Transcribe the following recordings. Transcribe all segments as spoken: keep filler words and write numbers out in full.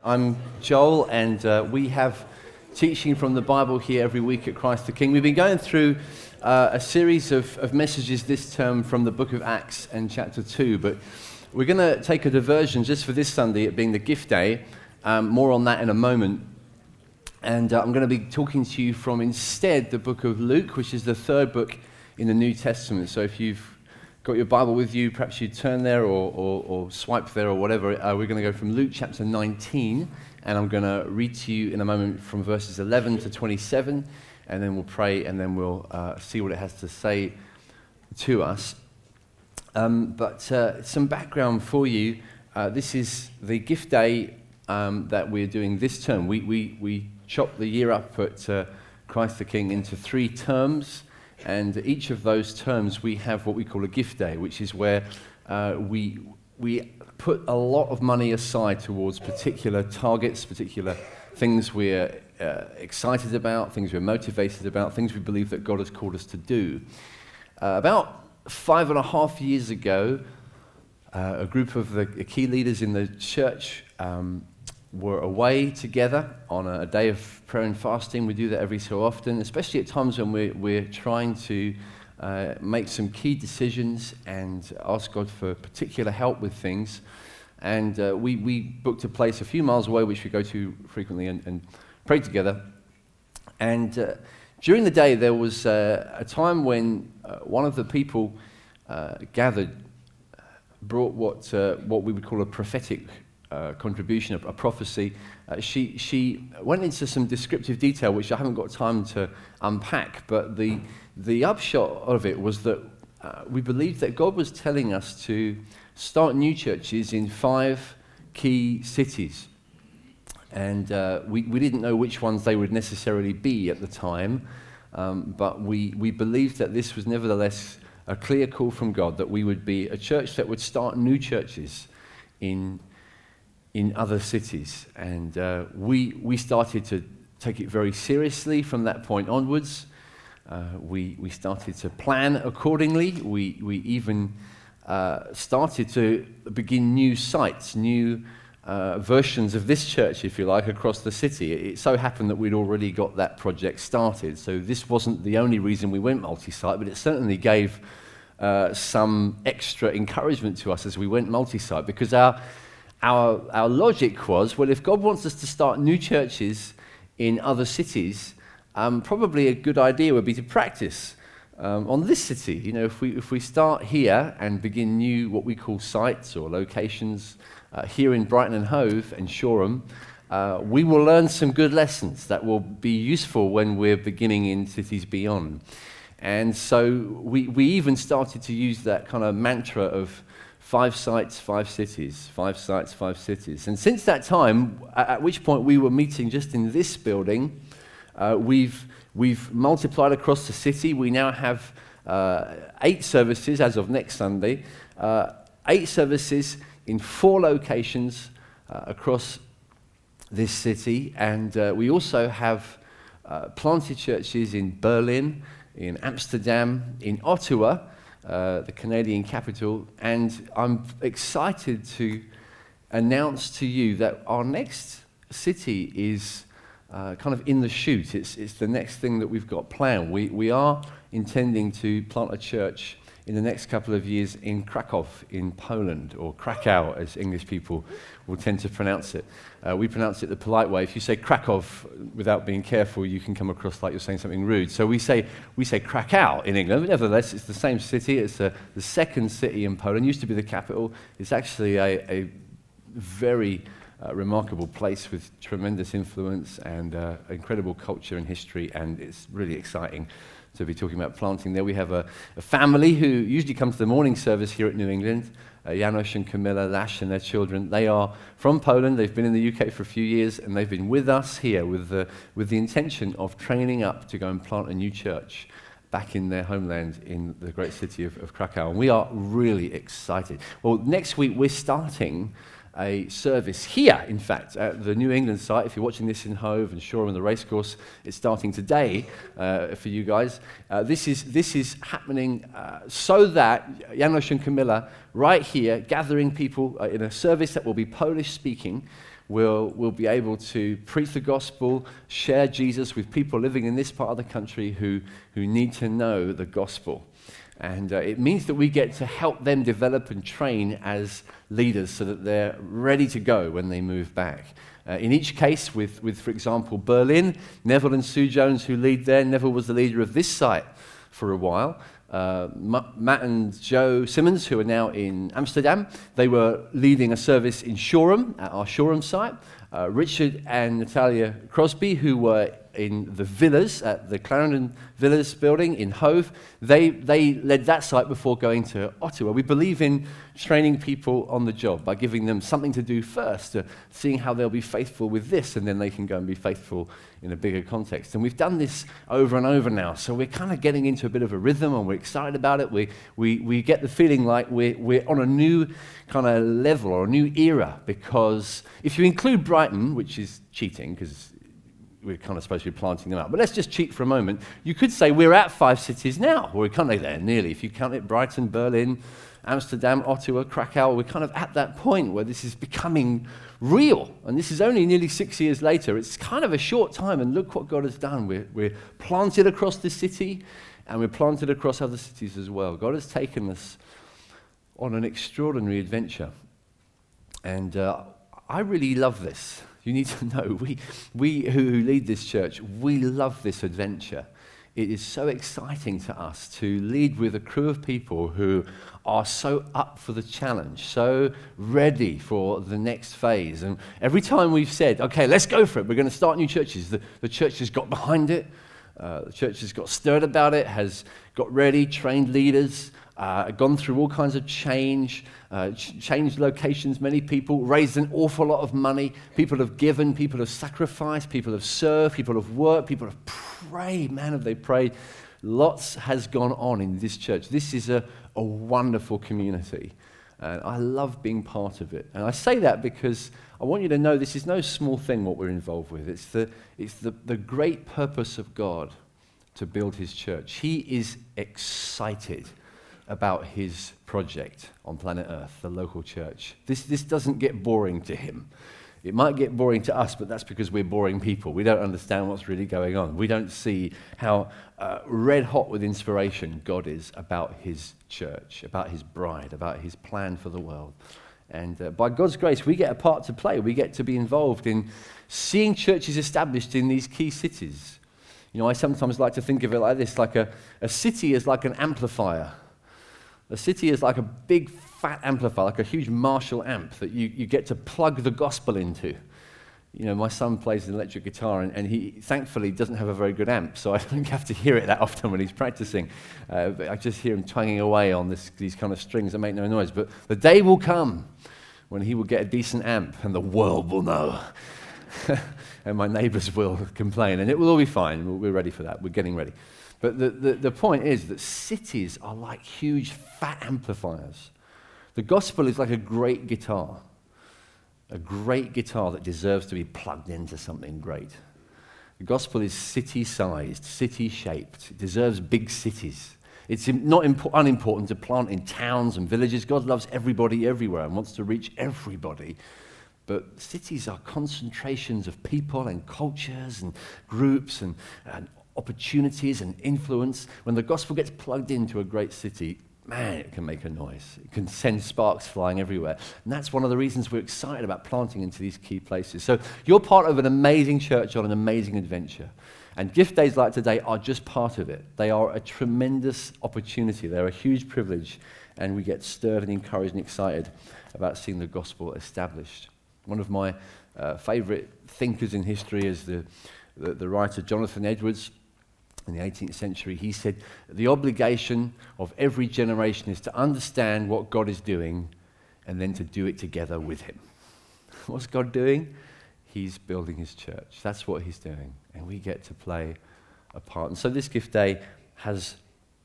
I'm Joel, and uh, we have teaching from the Bible here every week at Christ the King. We've been going through uh, a series of, of messages this term from the book of Acts and chapter two, but we're going to take a diversion just for this Sunday, it being the gift day. Um, more on that in a moment. And uh, I'm going to be talking to you from instead the book of Luke, which is the third book in the New Testament. So if you've got your Bible with you, perhaps you turn there or, or, or swipe there or whatever. Uh, we're going to go from Luke chapter nineteen, and I'm going to read to you in a moment from verses eleven to twenty-seven, and then we'll pray, and then we'll uh, see what it has to say to us. Um, but uh, some background for you. Uh, this is the gift day um, that we're doing this term. We, we, we chopped the year up at uh, Christ the King into three terms. And each of those terms, we have what we call a gift day, which is where uh, we we put a lot of money aside towards particular targets, particular things we're uh, excited about, things we're motivated about, things we believe that God has called us to do. Uh, about five and a half years ago, uh, a group of the key leaders in the church um, were away together on a day of prayer and fasting. We do that every so often, especially at times when we're, we're trying to uh, make some key decisions and ask God for particular help with things. And uh, we, we booked a place a few miles away, which we go to frequently, and, and pray together. And uh, during the day, there was uh, a time when uh, one of the people uh, gathered brought what uh, what we would call a prophetic Uh, contribution, a, a prophecy. Uh, she she went into some descriptive detail, which I haven't got time to unpack, but the the upshot of it was that uh, we believed that God was telling us to start new churches in five key cities. And uh, we, we didn't know which ones they would necessarily be at the time, um, but we, we believed that this was nevertheless a clear call from God, that we would be a church that would start new churches in in other cities. And uh, we we started to take it very seriously from that point onwards. Uh, we we started to plan accordingly. We we even uh, started to begin new sites, new uh, versions of this church, if you like, across the city. It, it so happened that we'd already got that project started. So this wasn't the only reason we went multi-site, but it certainly gave uh, some extra encouragement to us as we went multi-site, because our Our, our logic was, well, if God wants us to start new churches in other cities, um, probably a good idea would be to practice um, on this city. You know, if we if we start here and begin new, what we call sites or locations uh, here in Brighton and Hove and Shoreham, uh, we will learn some good lessons that will be useful when we're beginning in cities beyond. And so we we even started to use that kind of mantra of Five sites, five cities, five sites, five cities. And since that time, at which point we were meeting just in this building, uh, we've we've multiplied across the city. We now have uh, eight services as of next Sunday, uh, eight services in four locations uh, across this city. And uh, we also have uh, planted churches in Berlin, in Amsterdam, in Ottawa, Uh, the Canadian capital, and I'm excited to announce to you that our next city is uh, kind of in the chute. It's, it's the next thing that we've got planned. We, we are intending to plant a church in the next couple of years in Krakow in Poland, or Krakow as English people will tend to pronounce it. Uh, we pronounce it the polite way. If you say Krakow without being careful, you can come across like you're saying something rude. So we say we say Krakow in England, but nevertheless it's the same city. It's a, the second city in Poland. Used to be the capital. It's actually a, a very uh, remarkable place with tremendous influence and uh, incredible culture and history, and it's really exciting to be talking about planting there. We have a, a family who usually come to the morning service here at New England, uh, Janusz and Camilla Lash and their children. They are from Poland. They've been in the U K for a few years, and they've been with us here with the, with the intention of training up to go and plant a new church back in their homeland in the great city of, of Krakow. And we are really excited. Well, next week we're starting a service here, in fact, at the New England site. If you're watching this in Hove and Shoreham and the racecourse, it's starting today uh, for you guys. Uh, this is this is happening uh, so that Janusz and Camilla, right here, gathering people uh, in a service that will be Polish-speaking, we'll, we'll be able to preach the gospel, share Jesus with people living in this part of the country who, who need to know the gospel. And uh, it means that we get to help them develop and train as leaders so that they're ready to go when they move back. Uh, in each case, with, with, for example, Berlin, Neville and Sue Jones, who lead there. Neville was the leader of this site for a while. Uh, Matt and Joe Simmons, who are now in Amsterdam, they were leading a service in Shoreham, at our Shoreham site. Uh, Richard and Natalia Crosby, who were in the villas, at the Clarendon Villas building in Hove, they, they led that site before going to Ottawa. We believe in training people on the job by giving them something to do first, uh, seeing how they'll be faithful with this, and then they can go and be faithful in a bigger context. And we've done this over and over now, so we're kind of getting into a bit of a rhythm, and we're excited about it. We, we, we get the feeling like we're, we're on a new kind of level or a new era, because if you include Brighton, which is cheating, because we're kind of supposed to be planting them out. But let's just cheat for a moment. You could say we're at five cities now. We're kind of there, nearly. If you count it, Brighton, Berlin, Amsterdam, Ottawa, Krakow, we're kind of at that point where this is becoming real. And this is only nearly six years later. It's kind of a short time, and look what God has done. We're, we're planted across the city, and we're planted across other cities as well. God has taken us on an extraordinary adventure. And uh, I really love this. You need to know, we, we who lead this church, we love this adventure. It is so exciting to us to lead with a crew of people who are so up for the challenge, so ready for the next phase. And every time we've said, okay, let's go for it, we're going to start new churches, the, the church has got behind it, uh, the church has got stirred about it, has got ready, trained leaders, Uh, gone through all kinds of change, uh, ch- changed locations, many people, raised an awful lot of money. People have given, people have sacrificed, people have served, people have worked, people have prayed. Man, have they prayed. Lots has gone on in this church. This is a, a wonderful community. And I love being part of it. And I say that because I want you to know this is no small thing what we're involved with. It's the, it's the, the great purpose of God to build his church. He is excited about his project on planet Earth, the local church. This, this doesn't get boring to him. It might get boring to us, but that's because we're boring people. We don't understand what's really going on. We don't see how uh, red hot with inspiration God is about his church, about his bride, about his plan for the world. And uh, by God's grace, we get a part to play. We get to be involved in seeing churches established in these key cities. You know, I sometimes like to think of it like this, like a, a city is like an amplifier. A city is like a big fat amplifier, like a huge Marshall amp that you, you get to plug the gospel into. You know, my son plays an electric guitar, and, and he thankfully doesn't have a very good amp, so I don't have to hear it that often when he's practicing. Uh, but I just hear him twanging away on this, these kind of strings that make no noise. But the day will come when he will get a decent amp, and the world will know. And my neighbors will complain, and it will all be fine. We're ready for that. We're getting ready. But the, the, the point is that cities are like huge fat amplifiers. The gospel is like a great guitar, a great guitar that deserves to be plugged into something great. The gospel is city-sized, city-shaped. It deserves big cities. It's not impo- unimportant to plant in towns and villages. God loves everybody everywhere and wants to reach everybody. But cities are concentrations of people and cultures and groups and, and opportunities and influence. When the gospel gets plugged into a great city, man, it can make a noise. It can send sparks flying everywhere. And that's one of the reasons we're excited about planting into these key places. So you're part of an amazing church on an amazing adventure. And gift days like today are just part of it. They are a tremendous opportunity. They're a huge privilege. And we get stirred and encouraged and excited about seeing the gospel established. One of my uh, favorite thinkers in history is the, the, the writer Jonathan Edwards. In the eighteenth century, he said, the obligation of every generation is to understand what God is doing and then to do it together with him. What's God doing? He's building his church. That's what he's doing. And we get to play a part. And so this gift day has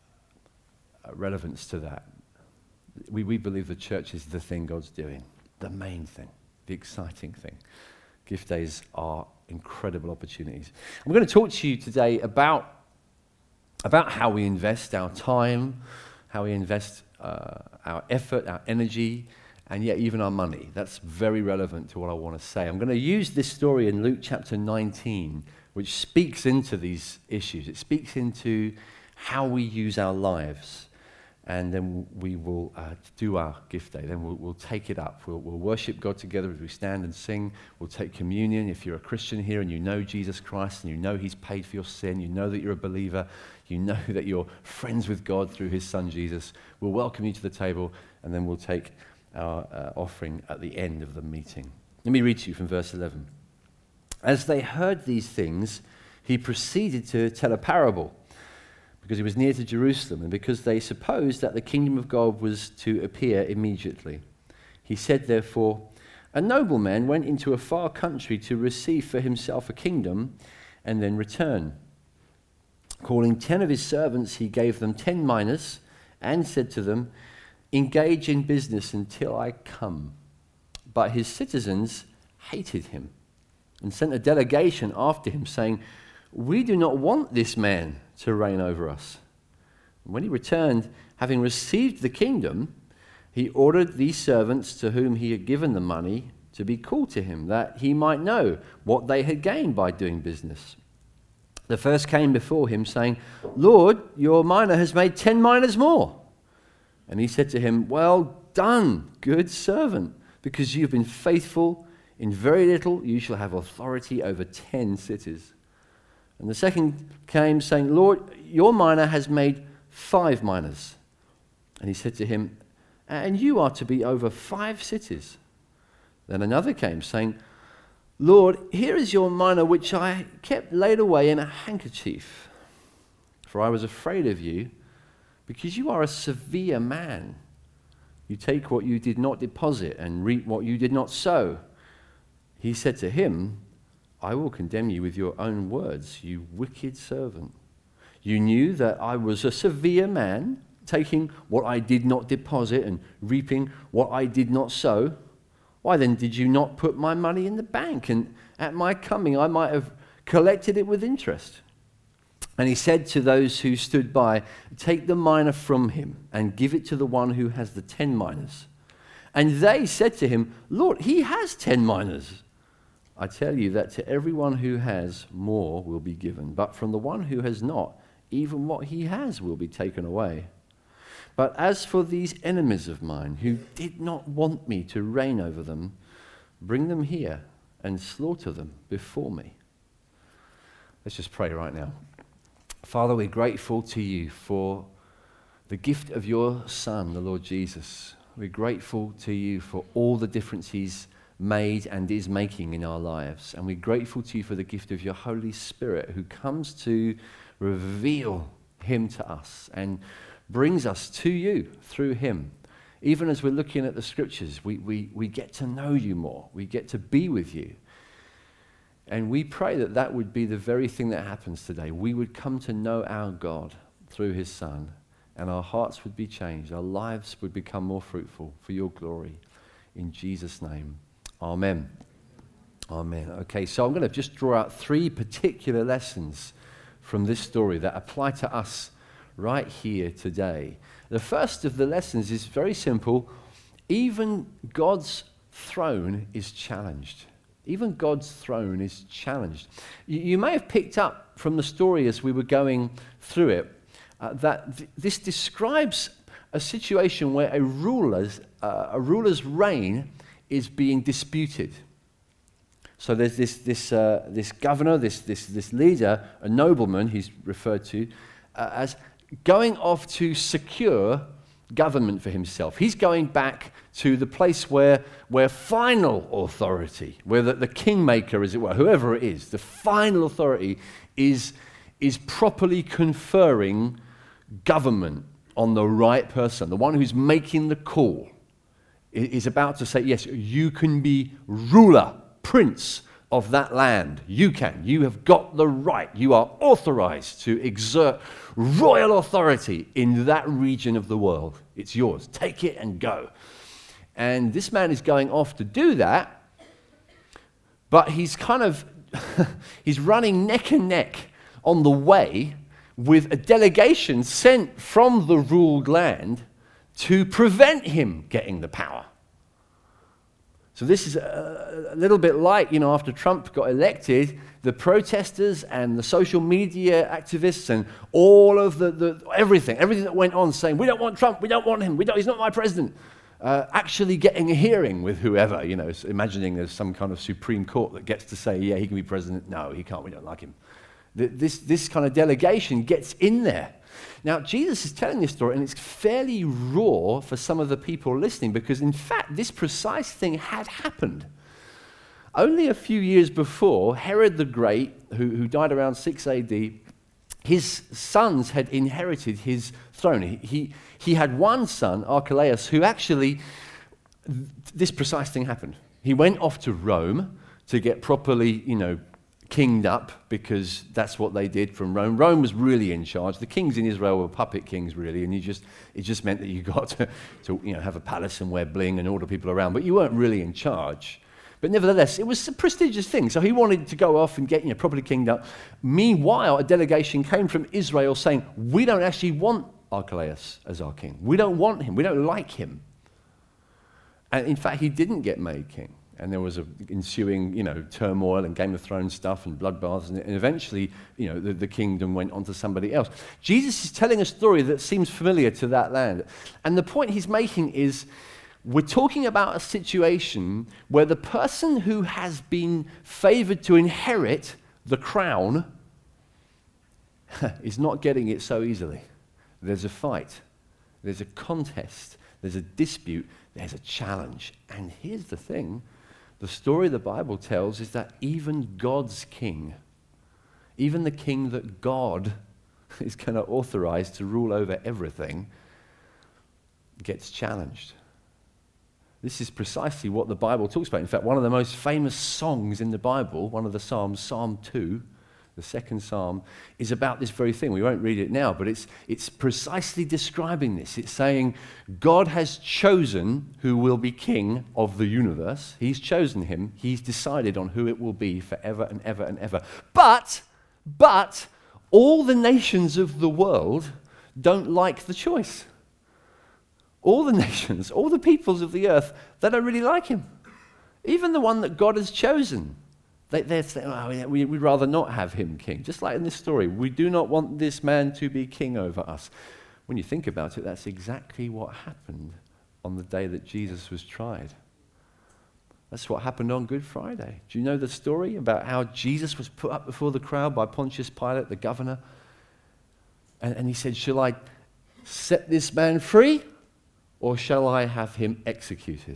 a relevance to that. We, we believe the church is the thing God's doing, the main thing, the exciting thing. Gift days are incredible opportunities. I'm going to talk to you today about about how we invest our time, how we invest uh, our effort, our energy, and yet even our money. That's very relevant to what I want to say. I'm going to use this story in Luke chapter nineteen, which speaks into these issues. It speaks into how we use our lives. And then we will uh, do our gift day. Then we'll, we'll take it up. We'll, we'll worship God together as we stand and sing. We'll take communion. If you're a Christian here and you know Jesus Christ and you know he's paid for your sin, you know that you're a believer, you know that you're friends with God through his son Jesus, we'll welcome you to the table, and then we'll take our uh, offering at the end of the meeting. Let me read to you from verse eleven. As they heard these things, he proceeded to tell a parable, because he was near to Jerusalem, and because they supposed that the kingdom of God was to appear immediately. He said, therefore, a nobleman went into a far country to receive for himself a kingdom and then return. Calling ten of his servants, he gave them ten minas and said to them, engage in business until I come. But his citizens hated him and sent a delegation after him, saying, we do not want this man to reign over us. And when he returned, having received the kingdom, he ordered these servants to whom he had given the money to be called to him, that he might know what they had gained by doing business. The first came before him, saying, Lord, your mina has made ten minas more. And he said to him, well done, good servant, because you've been faithful in very little, you shall have authority over ten cities. And the second came, saying, Lord, your mina has made five minas. And he said to him, and you are to be over five cities. Then another came, saying, Lord, here is your mina which I kept laid away in a handkerchief. For I was afraid of you, because you are a severe man. You take what you did not deposit and reap what you did not sow. He said to him, I will condemn you with your own words, you wicked servant. You knew that I was a severe man, taking what I did not deposit and reaping what I did not sow. Why then did you not put my money in the bank? And at my coming I might have collected it with interest. And he said to those who stood by, take the mina from him and give it to the one who has the ten minas. And they said to him, Lord, he has ten minas. I tell you that to everyone who has, more will be given. But from the one who has not, even what he has will be taken away. But as for these enemies of mine, who did not want me to reign over them, bring them here and slaughter them before me. Let's just pray right now. Father, we're grateful to you for the gift of your Son, the Lord Jesus. We're grateful to you for all the difference he's made and is making in our lives. And we're grateful to you for the gift of your Holy Spirit, who comes to reveal him to us and brings us to you through him. Even as we're looking at the scriptures, we, we, we get to know you more. We get to be with you. And we pray that that would be the very thing that happens today. We would come to know our God through his Son, and our hearts would be changed. Our lives would become more fruitful for your glory. In Jesus' name. Amen. Amen. Okay, so I'm going to just draw out three particular lessons from this story that apply to us right here today. The first of the lessons is very simple. Even God's throne is challenged. Even God's throne is challenged. You, you may have picked up from the story as we were going through it uh, that th- this describes a situation where a ruler's, uh, a ruler's reign is being disputed. So there's this this uh, this governor, this this this leader, a nobleman he's referred to uh, as going off to secure government for himself. He's going back to the place where where final authority, where the, the kingmaker, as it were, whoever it is, the final authority is is properly conferring government on the right person, the one who's making the call. Is about to say, yes, you can be ruler, prince of that land. You can. You have got the right. You are authorized to exert royal authority in that region of the world. It's yours. Take it and go. And this man is going off to do that, but he's kind of, he's running neck and neck on the way with a delegation sent from the ruled land to prevent him getting the power. So this is a, a little bit like, you know, after Trump got elected, the protesters and the social media activists and all of the, the everything, everything that went on saying, we don't want Trump, we don't want him, we don't, he's not my president, uh, actually getting a hearing with whoever, you know, imagining there's some kind of Supreme Court that gets to say, yeah, he can be president, no, he can't, we don't like him. This, this kind of delegation gets in there. Now, Jesus is telling this story, and it's fairly raw for some of the people listening, because, in fact, this precise thing had happened. Only a few years before, Herod the Great, who, who died around six A D, his sons had inherited his throne. He, he, he had one son, Archelaus, who actually, this precise thing happened. He went off to Rome to get properly, you know, kinged up, because that's what they did from Rome. Rome was really in charge. The kings in Israel were puppet kings, really, and you just it just meant that you got to, to you know, have a palace and wear bling and order people around, but you weren't really in charge. But nevertheless, it was a prestigious thing. So he wanted to go off and get, you know, properly kinged up. Meanwhile, a delegation came from Israel saying, we don't actually want Archelaus as our king. We don't want him. We don't like him. And in fact, he didn't get made king. And there was an ensuing, you know, turmoil and Game of Thrones stuff and bloodbaths, and, and eventually, you know, the, the kingdom went on to somebody else. Jesus is telling a story that seems familiar to that land. And the point he's making is, we're talking about a situation where the person who has been favored to inherit the crown is not getting it so easily. There's a fight. There's a contest. There's a dispute. There's a challenge. And here's the thing. The story the Bible tells is that even God's king, even the king that God is going to authorize to rule over everything, gets challenged. This is precisely what the Bible talks about. In fact, one of the most famous songs in the Bible, one of the Psalms, Psalm two, the second Psalm, is about this very thing. We won't read it now, but it's, it's precisely describing this. It's saying, God has chosen who will be king of the universe. He's chosen him. He's decided on who it will be forever and ever and ever. But, but, all the nations of the world don't like the choice. All the nations, all the peoples of the earth, they don't really like him. Even the one that God has chosen. They, they're saying, oh, we, we'd rather not have him king. Just like in this story, we do not want this man to be king over us. When you think about it, that's exactly what happened on the day that Jesus was tried. That's what happened on Good Friday. Do you know the story about how Jesus was put up before the crowd by Pontius Pilate, the governor? And, and he said, shall I set this man free, or shall I have him executed?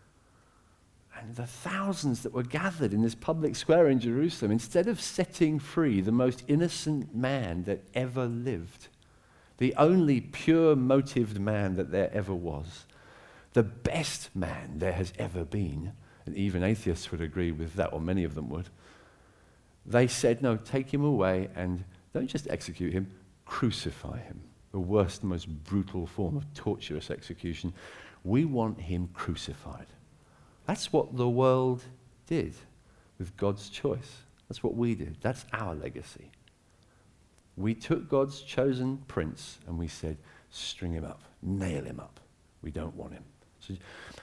And the thousands that were gathered in this public square in Jerusalem, instead of setting free the most innocent man that ever lived, the only pure-motived man that there ever was, the best man there has ever been, and even atheists would agree with that, or many of them would, they said, no, take him away and don't just execute him, crucify him. The worst, most brutal form of torturous execution. We want him crucified. That's what the world did with God's choice. That's what we did. That's our legacy. We took God's chosen prince and we said, string him up, nail him up. We don't want him. So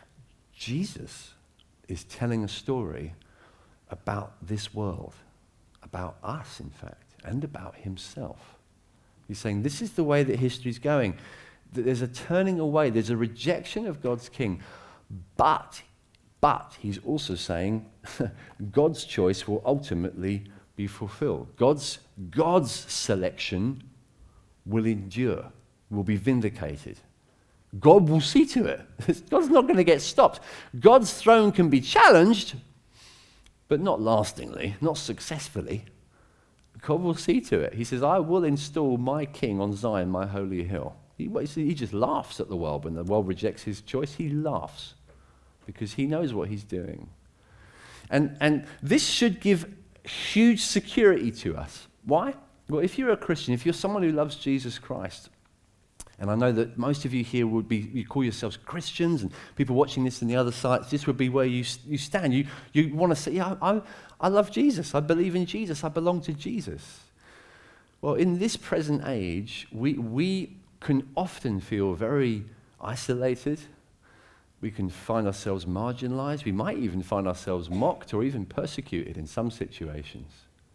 Jesus is telling a story about this world, about us, in fact, and about himself. He's saying this is the way that history's going. There's a turning away. There's a rejection of God's king. But, but he's also saying God's choice will ultimately be fulfilled. God's, God's selection will endure, will be vindicated. God will see to it. God's not going to get stopped. God's throne can be challenged, but not lastingly, not successfully. God will see to it. He says, I will install my king on Zion, my holy hill. He, he just laughs at the world when the world rejects his choice. He laughs because he knows what he's doing. And, and this should give huge security to us. Why? Well, if you're a Christian, if you're someone who loves Jesus Christ, and I know that most of you here would be, you call yourselves Christians, and people watching this in the other sites, this would be where you, you stand. You, you want to say, yeah, I, I love Jesus. I believe in Jesus. I belong to Jesus. Well, in this present age, we, we can often feel very isolated, We can find ourselves marginalized. We might even find ourselves mocked or even persecuted in some situations.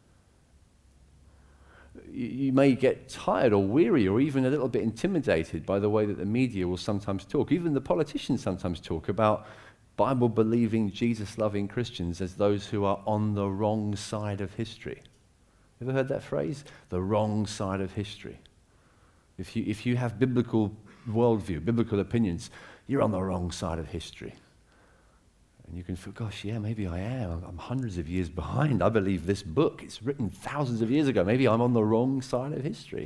You, you may get tired or weary or even a little bit intimidated by the way that the media will sometimes talk. Even the politicians sometimes talk about Bible-believing, Jesus-loving Christians as those who are on the wrong side of history. Ever heard that phrase? The wrong side of history. If you, if you have biblical worldview, biblical opinions, you're on the wrong side of history. And you can feel, gosh, yeah, maybe I am. I'm hundreds of years behind. I believe this book. It's written thousands of years ago. Maybe I'm on the wrong side of history.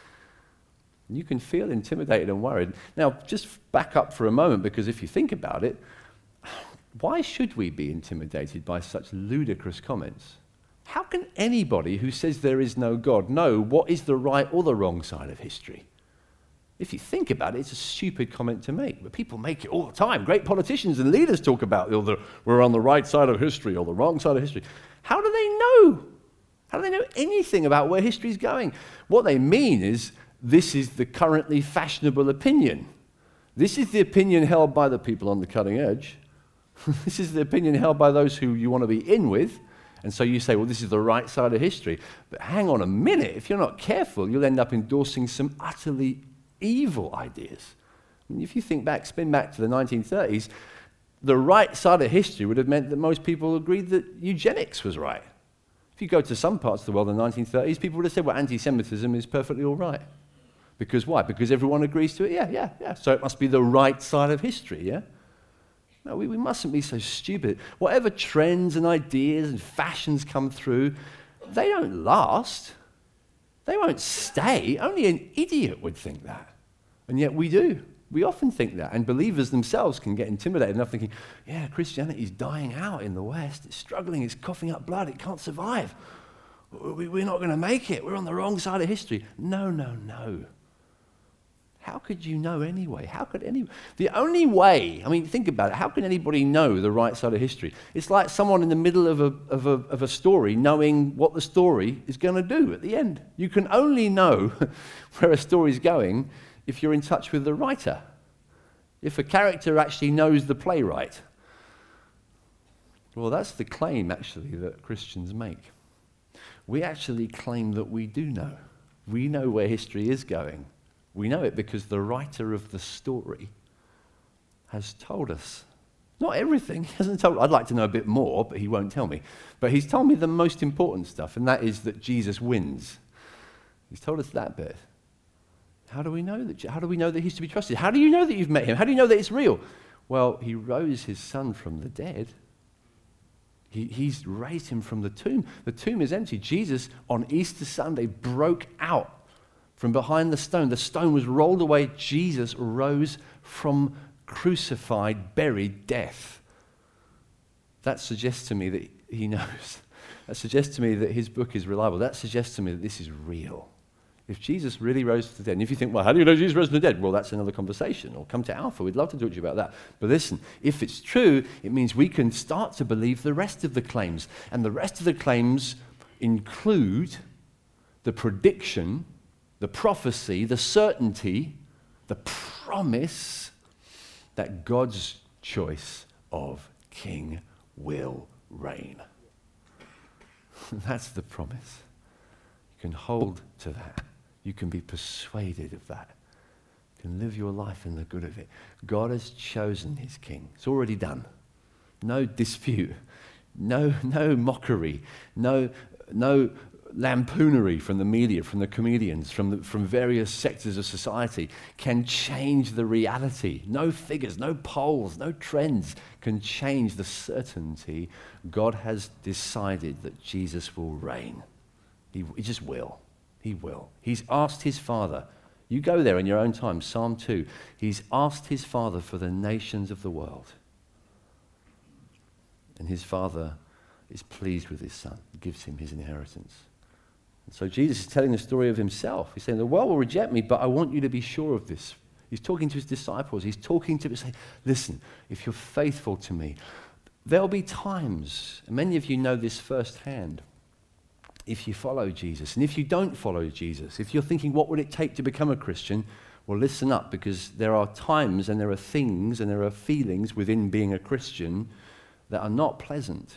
And you can feel intimidated and worried. Now, just back up for a moment, because if you think about it, why should we be intimidated by such ludicrous comments? How can anybody who says there is no God know what is the right or the wrong side of history? If you think about it, it's a stupid comment to make, but people make it all the time. Great politicians and leaders talk about, oh, the, we're on the right side of history or the wrong side of history. How do they know? How do they know anything about where history is going? What they mean is, this is the currently fashionable opinion. This is the opinion held by the people on the cutting edge. This is the opinion held by those who you want to be in with. And so you say, well, this is the right side of history. But hang on a minute. If you're not careful, you'll end up endorsing some utterly evil ideas. I mean, if you think back, spin back to the nineteen thirties, the right side of history would have meant that most people agreed that eugenics was right. If you go to some parts of the world in the nineteen thirties, people would have said, well, anti-Semitism is perfectly all right. Because why? Because everyone agrees to it? Yeah, yeah, yeah. So it must be the right side of history, yeah? No, we, we mustn't be so stupid. Whatever trends and ideas and fashions come through, they don't last. They won't stay. Only an idiot would think that. And yet we do. We often think that. And believers themselves can get intimidated enough thinking, yeah, Christianity's dying out in the West. It's struggling. It's coughing up blood. It can't survive. We, we're not going to make it. We're on the wrong side of history. No, no, no. How could you know anyway? How could any... The only way, I mean, think about it. How can anybody know the right side of history? It's like someone in the middle of a, of a, of a story knowing what the story is going to do at the end. You can only know where a story's going if you're in touch with the writer. If a character actually knows the playwright. Well, that's the claim, actually, that Christians make. We actually claim that we do know. We know where history is going. We know it because the writer of the story has told us. Not everything. He hasn't told. I'd like to know a bit more, but he won't tell me. But he's told me the most important stuff, and that is that Jesus wins. He's told us that bit. How do we know that? How do we know that he's to be trusted? How do you know that you've met him? How do you know that it's real? Well, he rose his son from the dead. He, he's raised him from the tomb. The tomb is empty. Jesus, on Easter Sunday, broke out from behind the stone. The stone was rolled away. Jesus rose from crucified, buried death. That suggests to me that he knows. That suggests to me that his book is reliable. That suggests to me that this is real. If Jesus really rose from the dead, and if you think, well, how do you know Jesus rose from the dead? Well, that's another conversation. Or come to Alpha. We'd love to talk to you about that. But listen, if it's true, it means we can start to believe the rest of the claims. And the rest of the claims include the prediction, the prophecy, the certainty, the promise that God's choice of king will reign. That's the promise. You can hold to that. You can be persuaded of that. You can live your life in the good of it. God has chosen his king. It's already done. No dispute. No, no mockery. No, no lampoonery from the media, from the comedians, from, the, from various sectors of society can change the reality. No figures, no polls, no trends can change the certainty God has decided that Jesus will reign. He, he just will. He will. He's asked his Father. You go there in your own time, Psalm two. He's asked his Father for the nations of the world. And his Father is pleased with his Son, gives him his inheritance. And so Jesus is telling the story of himself. He's saying, the world will reject me, but I want you to be sure of this. He's talking to his disciples. He's talking to them, saying, listen, if you're faithful to me, there'll be times, and many of you know this firsthand, if you follow Jesus. And if you don't follow Jesus, if you're thinking, what would it take to become a Christian? Well, listen up, because there are times and there are things and there are feelings within being a Christian that are not pleasant.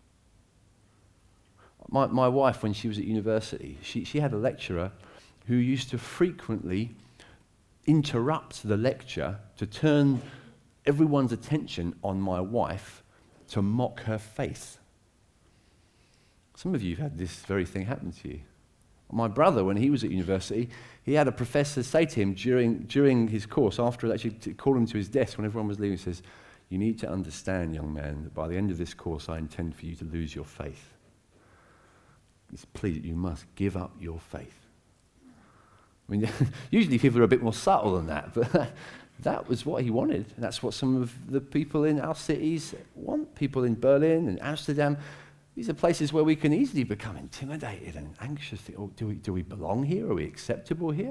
My, my wife, when she was at university, she, she had a lecturer who used to frequently interrupt the lecture to turn everyone's attention on my wife to mock her faith. Some of you have had this very thing happen to you. My brother, when he was at university, he had a professor say to him during, during his course, after actually called him to his desk when everyone was leaving, he says, "You need to understand, young man, that by the end of this course I intend for you to lose your faith. It's, please, you must give up your faith." I mean, usually people are a bit more subtle than that, but that was what he wanted. That's what some of the people in our cities want. People in Berlin and Amsterdam. These are places where we can easily become intimidated and anxious. Think, oh, do we, do we belong here? Are we acceptable here?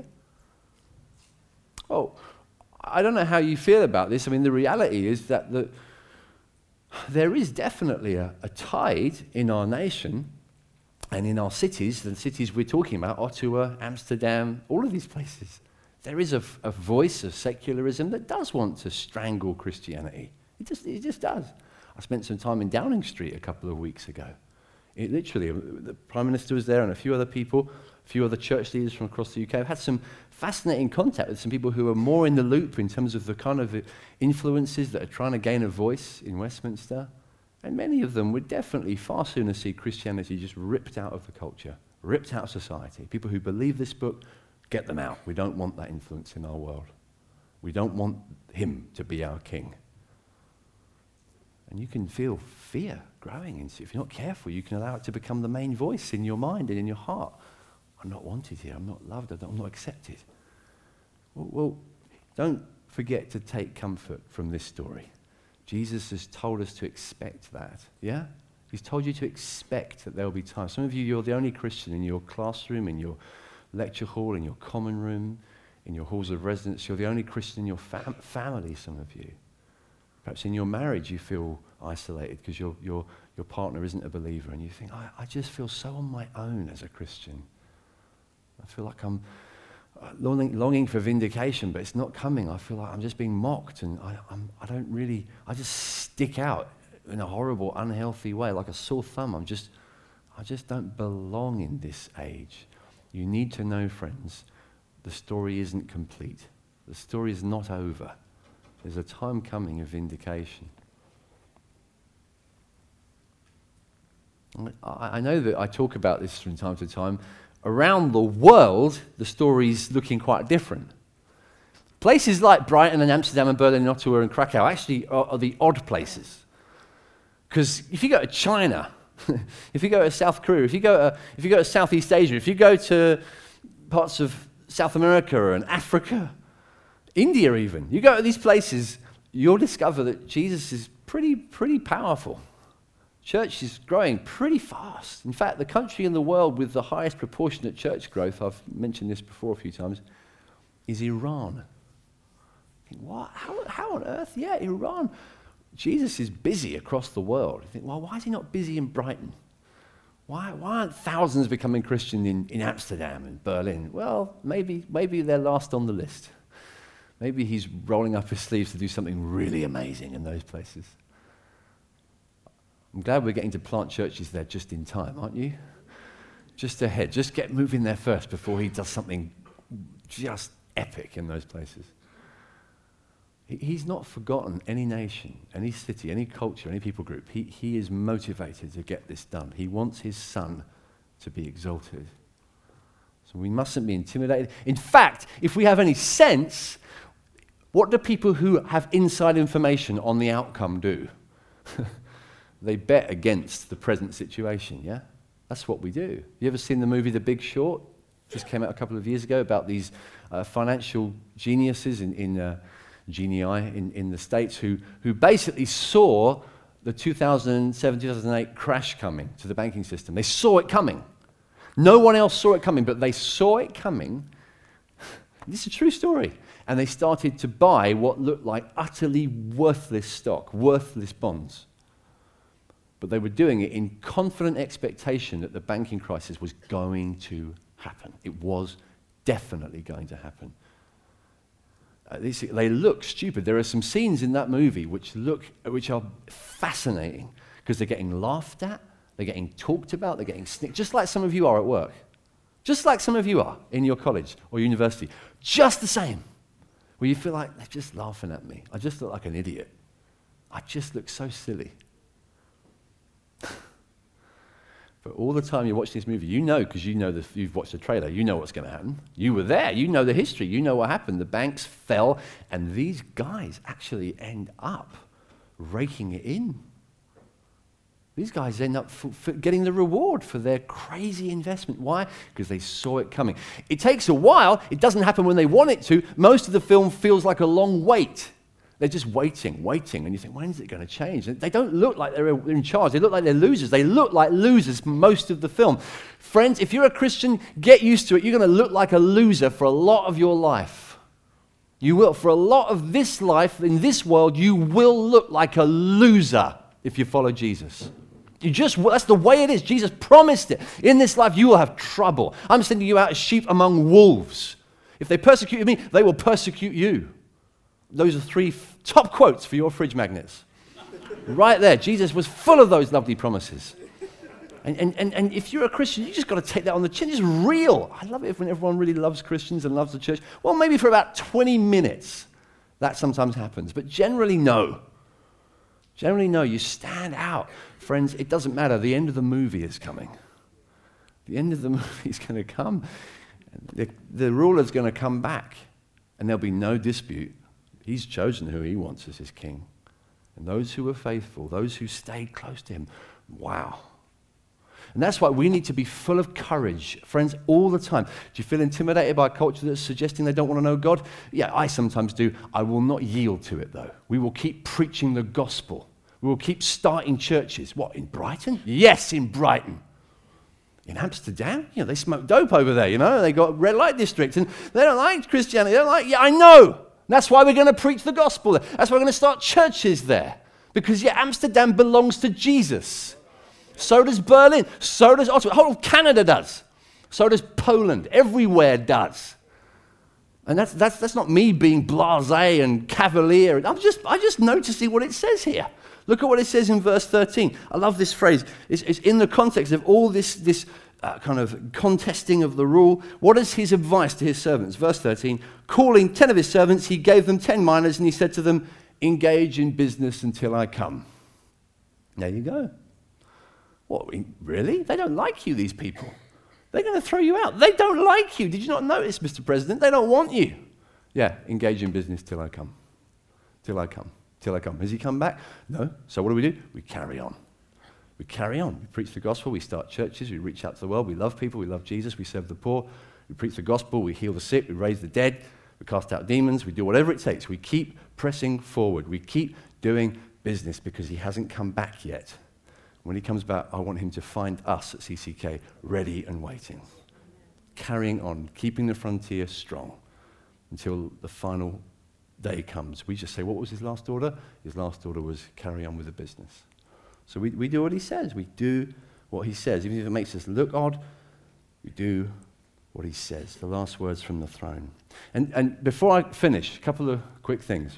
Oh, I don't know how you feel about this. I mean, the reality is that the, there is definitely a, a tide in our nation and in our cities. The cities we're talking about, Ottawa, Amsterdam, all of these places. There is a, a voice of secularism that does want to strangle Christianity. It just, it just does. I spent some time in Downing Street a couple of weeks ago. It literally, the Prime Minister was there and a few other people, a few other church leaders from across the U K. I've had some fascinating contact with some people who are more in the loop in terms of the kind of influences that are trying to gain a voice in Westminster. And many of them would definitely far sooner see Christianity just ripped out of the culture, ripped out of society. People who believe this book, get them out. We don't want that influence in our world. We don't want him to be our king. And you can feel fear growing. And if you're not careful, you can allow it to become the main voice in your mind and in your heart. I'm not wanted here. I'm not loved. I'm not accepted. Well, well, don't forget to take comfort from this story. Jesus has told us to expect that. Yeah? He's told you to expect that there will be times. Some of you, you're the only Christian in your classroom, in your lecture hall, in your common room, in your halls of residence. You're the only Christian in your fam- family, some of you. Perhaps in your marriage you feel isolated because your, your, your partner isn't a believer, and you think, I, I just feel so on my own as a Christian. I feel like I'm longing, longing for vindication, but it's not coming. I feel like I'm just being mocked, and I, I'm, I don't really, I just stick out in a horrible, unhealthy way, like a sore thumb. I'm just, I just don't belong in this age. You need to know, friends, the story isn't complete. The story is not over. There's a time coming of vindication. I, I know that I talk about this from time to time. Around the world, the story's looking quite different. Places like Brighton and Amsterdam and Berlin and Ottawa and Krakow actually are, are the odd places. Because if you go to China, if you go to South Korea, if you go to, if you go to Southeast Asia, if you go to parts of South America and Africa, India even, you go to these places, you'll discover that Jesus is pretty, pretty powerful. Church is growing pretty fast. In fact, the country in the world with the highest proportionate church growth, I've mentioned this before a few times, is Iran. You think, what? How, how on earth? Yeah, Iran. Jesus is busy across the world. You think, well, why is he not busy in Brighton? Why, why aren't thousands becoming Christian in, in Amsterdam and Berlin? Well, maybe, maybe they're last on the list. Maybe he's rolling up his sleeves to do something really amazing in those places. I'm glad we're getting to plant churches there just in time, aren't you? Just ahead. Just get moving there first before he does something just epic in those places. He's not forgotten any nation, any city, any culture, any people group. He, he is motivated to get this done. He wants his son to be exalted. So we mustn't be intimidated. In fact, if we have any sense, what do people who have inside information on the outcome do? They bet against the present situation, yeah? That's what we do. You ever seen the movie The Big Short? Just came out a couple of years ago about these uh, financial geniuses in, in uh, genii in, in the States who, who basically saw the two thousand seven, two thousand eight crash coming to the banking system. They saw it coming. No one else saw it coming, but they saw it coming. This is a true story. And they started to buy what looked like utterly worthless stock, worthless bonds. But they were doing it in confident expectation that the banking crisis was going to happen. It was definitely going to happen. these, they look stupid. There are some scenes in that movie which look, which are fascinating because they're getting laughed at, they're getting talked about, they're getting snicked, just like some of you are at work. Just like some of you are in your college or university. Just the same. Where you feel like they're just laughing at me. I just look like an idiot. I just look so silly. But all the time you watch this movie, you know, because you know the, you've watched the trailer, you know what's going to happen. You were there. You know the history. You know what happened. The banks fell, and these guys actually end up raking it in. These guys end up f- f- getting the reward for their crazy investment. Why? Because they saw it coming. It takes a while. It doesn't happen when they want it to. Most of the film feels like a long wait. They're just waiting, waiting, and you think, when is it going to change? And they don't look like they're in charge. They look like they're losers. They look like losers most of the film. Friends, if you're a Christian, get used to it. You're going to look like a loser for a lot of your life. You will. For a lot of this life, in this world, you will look like a loser if you follow Jesus. You just, that's the way it is. Jesus promised it. In this life, you will have trouble. I'm sending you out as sheep among wolves. If they persecuted me, they will persecute you. Those are three f- top quotes for your fridge magnets. Right there. Jesus was full of those lovely promises. And, and, and, and if you're a Christian, you just got to take that on the chin. It's real. I love it when everyone really loves Christians and loves the church. Well, maybe for about twenty minutes, that sometimes happens. But generally, no. Generally, no. You stand out. Friends, it doesn't matter. The end of the movie is coming. The end of the movie is going to come. The, the ruler's going to come back. And there'll be no dispute. He's chosen who he wants as his king. And those who are faithful, those who stayed close to him, wow. And that's why we need to be full of courage, friends, all the time. Do you feel intimidated by a culture that's suggesting they don't want to know God? Yeah, I sometimes do. I will not yield to it, though. We will keep preaching the gospel. We will keep starting churches. What, in Brighton? Yes, in Brighton. In Amsterdam? You know, they smoke dope over there, you know. They got red light districts, and they don't like Christianity. They don't like, yeah, I know. That's why we're going to preach the gospel there. That's why we're going to start churches there. Because, yeah, Amsterdam belongs to Jesus. So does Berlin. So does Ottawa. Whole of Canada does. So does Poland. Everywhere does. And that's, that's, that's not me being blasé and cavalier. I'm just, I'm just noticing what it says here. Look at what it says in verse thirteen. I love this phrase. It's, it's in the context of all this, this uh, kind of contesting of the rule. What is his advice to his servants? Verse thirteen, calling ten of his servants, he gave them ten minas, and he said to them, engage in business until I come. There you go. What, really? They don't like you, these people. They're going to throw you out. They don't like you. Did you not notice, Mister President? They don't want you. Yeah, engage in business till I come. Till I come. Till I come. Has he come back? No. So what do we do? We carry on. We carry on. We preach the gospel. We start churches. We reach out to the world. We love people. We love Jesus. We serve the poor. We preach the gospel. We heal the sick. We raise the dead. We cast out demons. We do whatever it takes. We keep pressing forward. We keep doing business because he hasn't come back yet. When he comes back, I want him to find us at C C K ready and waiting. Carrying on, keeping the frontier strong until the final day comes. We just say, what was his last order? His last order was carry on with the business. So we, we do what he says. We do what he says. Even if it makes us look odd, we do what he says. The last words from the throne. And, and before I finish, a couple of quick things.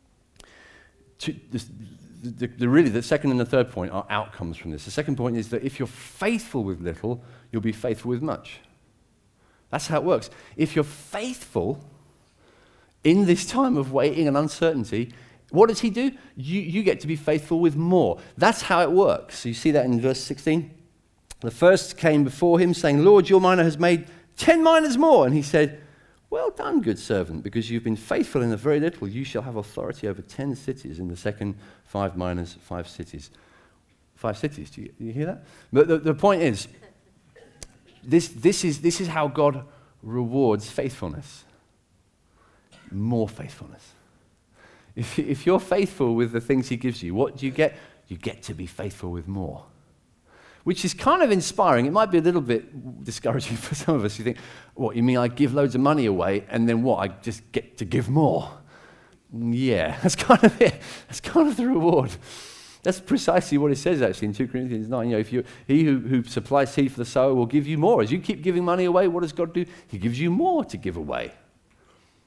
To, this, the, the, really, the second and the third point are outcomes from this. The second point is that if you're faithful with little, you'll be faithful with much. That's how it works. If you're faithful in this time of waiting and uncertainty, what does he do? You, you get to be faithful with more. That's how it works. So you see that in verse sixteen. The first came before him, saying, Lord, your mina has made ten minas more. And he said, well done, good servant, because you've been faithful in the very little. You shall have authority over ten cities. In the second, five minas, five cities. Five cities, do you, do you hear that? But the, the point is, this, this is, this is how God rewards faithfulness. More faithfulness. If, if you're faithful with the things he gives you, what do you get? You get to be faithful with more. Which is kind of inspiring. It might be a little bit discouraging for some of us. You think, what, you mean I give loads of money away and then what, I just get to give more? Yeah, that's kind of it. That's kind of the reward. That's precisely what it says actually in two Corinthians nine. You know, if you, he who, who supplies seed for the sower will give you more. As you keep giving money away, what does God do? He gives you more to give away.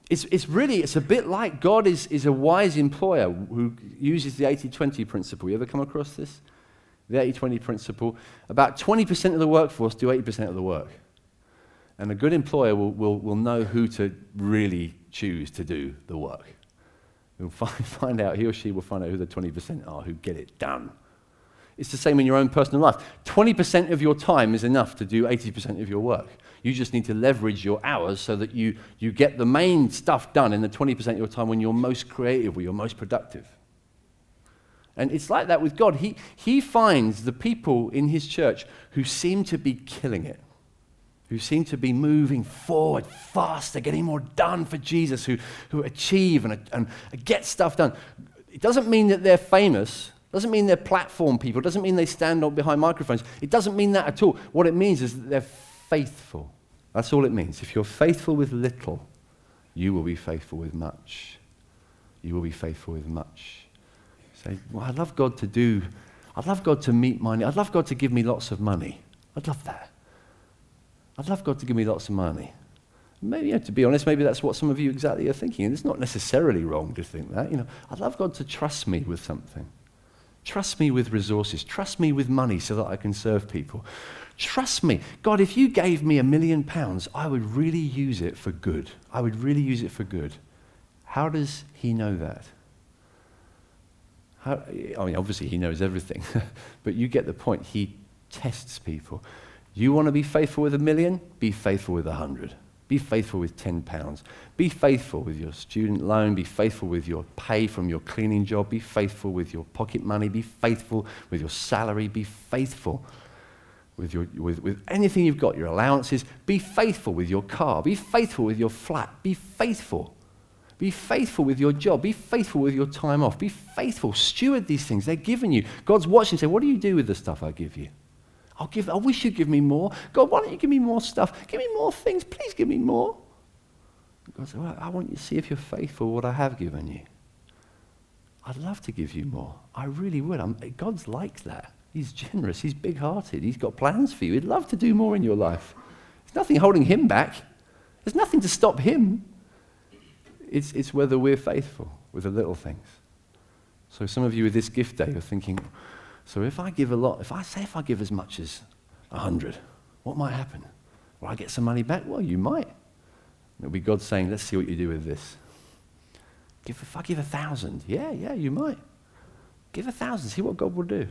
It's, it's really, it's a bit like God is, is a wise employer who uses the eighty twenty principle. You ever come across this? The eighty twenty principle. About twenty percent of the workforce do eighty percent of the work. And a good employer will, will, will know who to really choose to do the work. He'll find, find out, he or she will find out who the twenty percent are who get it done. It's the same in your own personal life. twenty percent of your time is enough to do eighty percent of your work. You just need to leverage your hours so that you, you get the main stuff done in the twenty percent of your time when you're most creative, when you're most productive. And it's like that with God. He, he finds the people in his church who seem to be killing it, who seem to be moving forward faster, getting more done for Jesus, who, who achieve and, and get stuff done. It doesn't mean that they're famous. Doesn't mean they're platform people. Doesn't mean they stand up behind microphones. It doesn't mean that at all. What it means is that they're faithful. That's all it means. If you're faithful with little, you will be faithful with much. You will be faithful with much. Say, well, I'd love God to do, I'd love God to meet my need. I'd love God to give me lots of money. I'd love that. I'd love God to give me lots of money. Maybe, you know, to be honest, maybe that's what some of you exactly are thinking. And it's not necessarily wrong to think that. You know, I'd love God to trust me with something. Trust me with resources. Trust me with money so that I can serve people. Trust me. God, if you gave me a million pounds, I would really use it for good. I would really use it for good. How does he know that? How, I mean, obviously he knows everything, but you get the point. He tests people. You want to be faithful with a million? Be faithful with a hundred. Be faithful with ten pounds. Be faithful with your student loan. Be faithful with your pay from your cleaning job. Be faithful with your pocket money. Be faithful with your salary. Be faithful with, your, with, with anything you've got, your allowances. Be faithful with your car. Be faithful with your flat. Be faithful. Be faithful with your job. Be faithful with your time off. Be faithful. Steward these things. They're given you. God's watching and saying, what do you do with the stuff I give you? I'll give, I wish you'd give me more. God, why don't you give me more stuff? Give me more things. Please give me more. God said, well, I want you to see if you're faithful with what I have given you. I'd love to give you more. I really would. I'm, God's like that. He's generous. He's big-hearted. He's got plans for you. He'd love to do more in your life. There's nothing holding him back. There's nothing to stop him. It's, it's whether we're faithful with the little things. So some of you with this gift day are thinking, so if I give a lot, if I say if I give as much as a hundred, what might happen? Will I get some money back? Well, you might. It'll be God saying, let's see what you do with this. Give, if I give a thousand, yeah, yeah, you might. Give a thousand, see what God will do.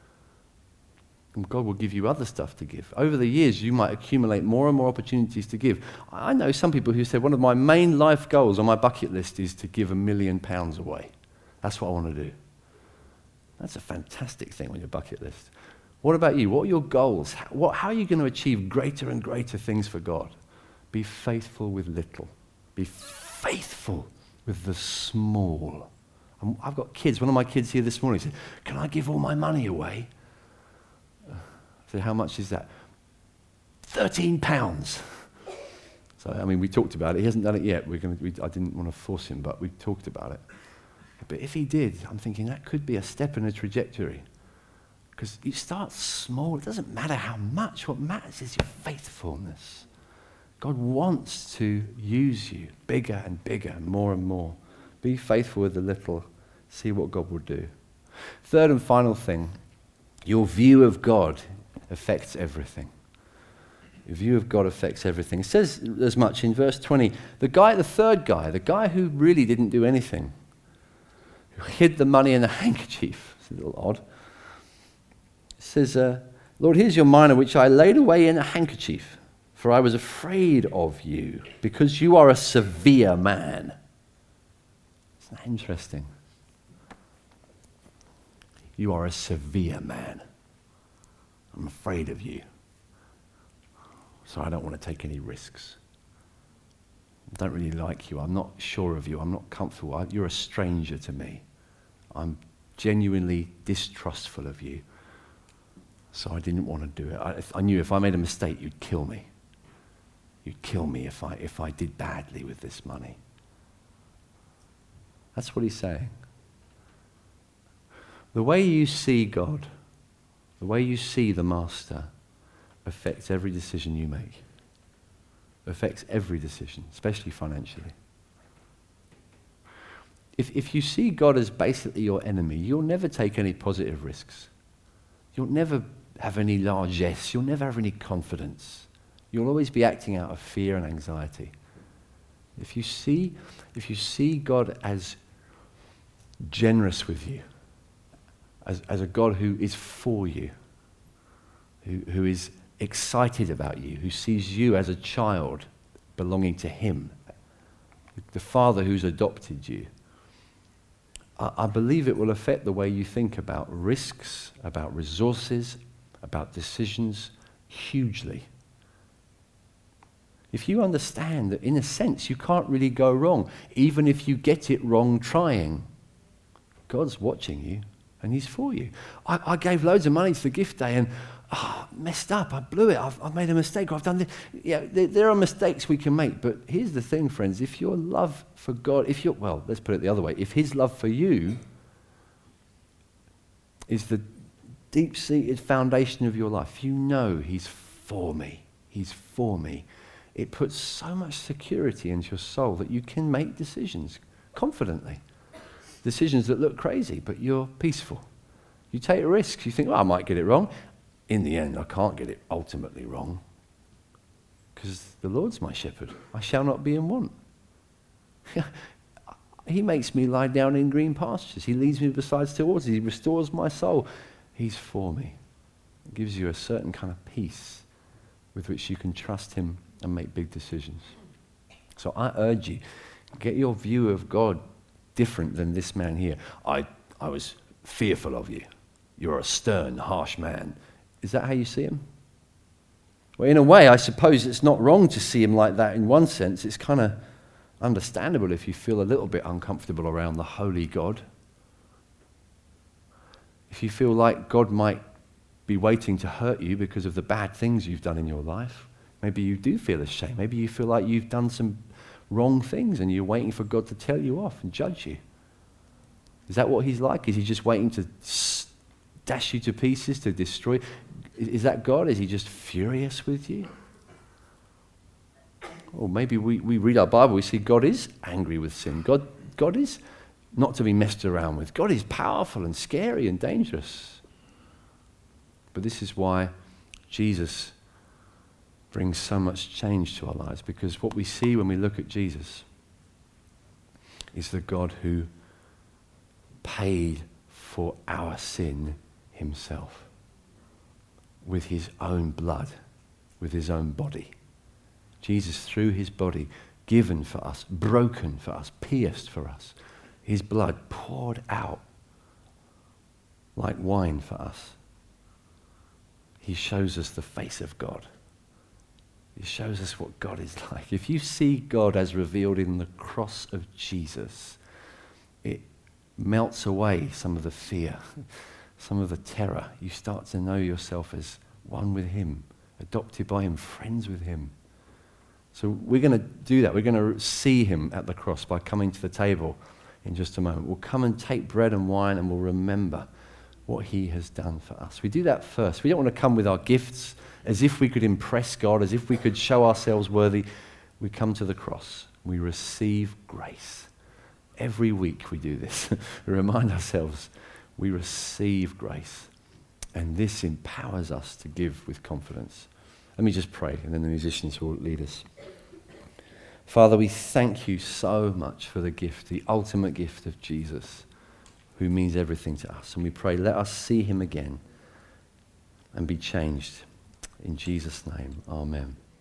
And God will give you other stuff to give. Over the years, you might accumulate more and more opportunities to give. I know some people who said, one of my main life goals on my bucket list is to give a million pounds away. That's what I want to do. That's a fantastic thing on your bucket list. What about you? What are your goals? How, what, how are you going to achieve greater and greater things for God? Be faithful with little. Be faithful with the small. I'm, I've got kids. One of my kids here this morning said, can I give all my money away? I said, how much is that? thirteen pounds. So, I mean, we talked about it. He hasn't done it yet. We're gonna, we, I didn't want to force him, but we talked about it. But if he did, I'm thinking that could be a step in a trajectory. Because you start small. It doesn't matter how much. What matters is your faithfulness. God wants to use you bigger and bigger, more and more. Be faithful with the little. See what God will do. Third and final thing, your view of God affects everything. Your view of God affects everything. It says as much in verse twenty. The guy, the third guy, the guy who really didn't do anything, who hid the money in a handkerchief. It's a little odd. It says, uh, Lord, here's your mina which I laid away in a handkerchief, for I was afraid of you, because you are a severe man. Isn't that interesting? You are a severe man. I'm afraid of you. So I don't want to take any risks. I don't really like you. I'm not sure of you. I'm not comfortable. I, you're a stranger to me. I'm genuinely distrustful of you. So I didn't want to do it. I, I knew if I made a mistake, you'd kill me. You'd kill me if I, if I did badly with this money. That's what he's saying. The way you see God, the way you see the Master, affects every decision you make. Affects every decision, especially financially. If, if you see God as basically your enemy, you'll never take any positive risks. You'll never have any largesse. You'll never have any confidence. You'll always be acting out of fear and anxiety. If you see, if you see God as generous with you, as, as a God who is for you, who, who is excited about you, who sees you as a child belonging to him, the Father who's adopted you, I, I believe it will affect the way you think about risks, about resources, about decisions hugely. If you understand that in a sense you can't really go wrong, even if you get it wrong trying, God's watching you and he's for you. I, I gave loads of money to the gift day and oh, messed up, I blew it, I've, I've made a mistake, I've done this. Yeah, there, there are mistakes we can make, but here's the thing, friends, if your love for God, if you're, well, let's put it the other way, if his love for you is the deep-seated foundation of your life, you know he's for me, he's for me. It puts so much security into your soul that you can make decisions confidently. Decisions that look crazy, but you're peaceful. You take risks. You think, well, I might get it wrong. In the end, I can't get it ultimately wrong because the Lord's my shepherd. I shall not be in want. He makes me lie down in green pastures. He leads me beside still waters. He restores my soul. He's for me. It gives you a certain kind of peace with which you can trust him and make big decisions. So I urge you, get your view of God different than this man here. I, I was fearful of you. You're a stern, harsh man. Is that how you see him? Well, in a way, I suppose it's not wrong to see him like that in one sense. It's kind of understandable if you feel a little bit uncomfortable around the holy God. If you feel like God might be waiting to hurt you because of the bad things you've done in your life, maybe you do feel ashamed. Maybe you feel like you've done some wrong things and you're waiting for God to tell you off and judge you. Is that what he's like? Is he just waiting to dash you to pieces, to destroy? Is that God? Is he just furious with you? Or maybe we, we read our Bible, we see God is angry with sin. God, God is not to be messed around with. God is powerful and scary and dangerous. But this is why Jesus brings so much change to our lives, because what we see when we look at Jesus is the God who paid for our sin himself with his own blood, with his own body. Jesus, through his body, given for us, broken for us, pierced for us, his blood poured out like wine for us. He shows us the face of God. He shows us what God is like. If you see God as revealed in the cross of Jesus, it melts away some of the fear, some of the terror. You start to know yourself as one with him, adopted by him, friends with him. So we're going to do that. We're going to see him at the cross by coming to the table in just a moment. We'll come and take bread and wine and we'll remember what he has done for us. We do that first. We don't want to come with our gifts as if we could impress God, as if we could show ourselves worthy. We come to the cross. We receive grace. Every week we do this. We remind ourselves we receive grace. And this empowers us to give with confidence. Let me just pray, and then the musicians will lead us. Father, we thank you so much for the gift, the ultimate gift of Jesus, who means everything to us. And we pray, let us see him again and be changed. In Jesus' name, amen.